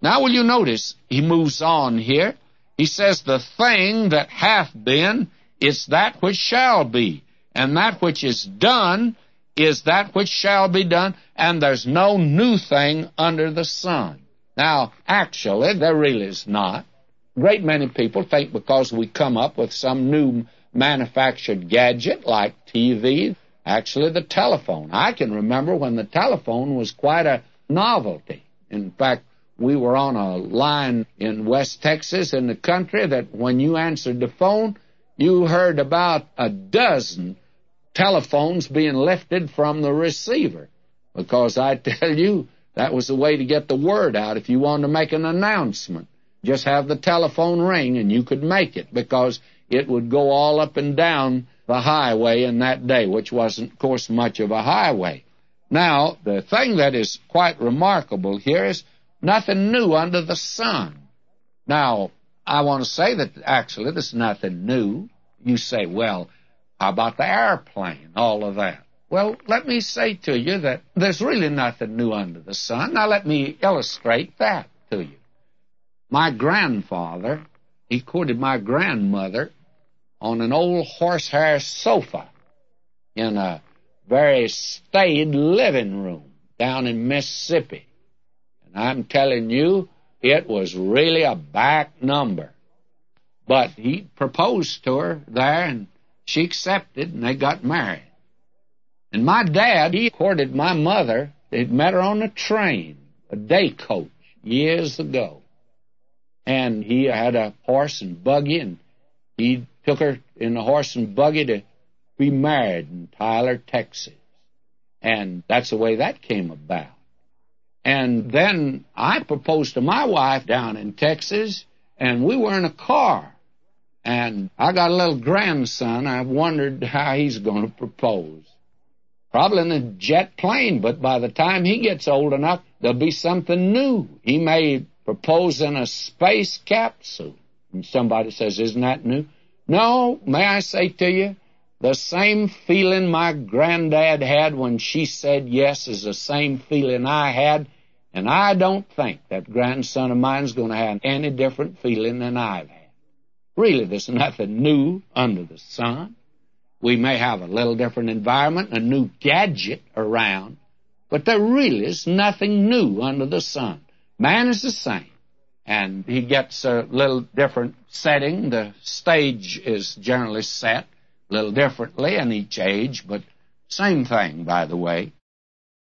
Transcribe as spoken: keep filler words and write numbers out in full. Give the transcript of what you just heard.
Now will you notice, he moves on here. He says, the thing that hath been is that which shall be, and that which is done is that which shall be done, and there's no new thing under the sun. Now, actually, there really is not. A great many people think because we come up with some new manufactured gadget like T V, actually the telephone. I can remember when the telephone was quite a novelty. In fact, we were on a line in West Texas in the country that when you answered the phone, you heard about a dozen telephones being lifted from the receiver. Because I tell you, that was the way to get the word out. If you wanted to make an announcement, just have the telephone ring and you could make it, because it would go all up and down the highway in that day, which wasn't, of course, much of a highway. Now, the thing that is quite remarkable here is nothing new under the sun. Now, I want to say that actually there's nothing new. You say, well, how about the airplane, all of that? Well, let me say to you that there's really nothing new under the sun. Now, let me illustrate that to you. My grandfather, he courted my grandmother on an old horsehair sofa in a very staid living room down in Mississippi. And I'm telling you, it was really a back number. But he proposed to her there, and she accepted, and they got married. And my dad, he courted my mother. He'd met her on a train, a day coach, years ago. And he had a horse and buggy, and he took her in the horse and buggy to be married in Tyler, Texas. And that's the way that came about. And then I proposed to my wife down in Texas, and we were in a car. And I got a little grandson. I wondered how he's going to propose. Probably in a jet plane, but by the time he gets old enough, there'll be something new. He may propose in a space capsule. And somebody says, isn't that new? No, may I say to you, the same feeling my granddad had when she said yes is the same feeling I had, and I don't think that grandson of mine is going to have any different feeling than I've had. Really, there's nothing new under the sun. We may have a little different environment, a new gadget around, but there really is nothing new under the sun. Man is the same, and he gets a little different setting. The stage is generally set a little differently in each age, but same thing, by the way.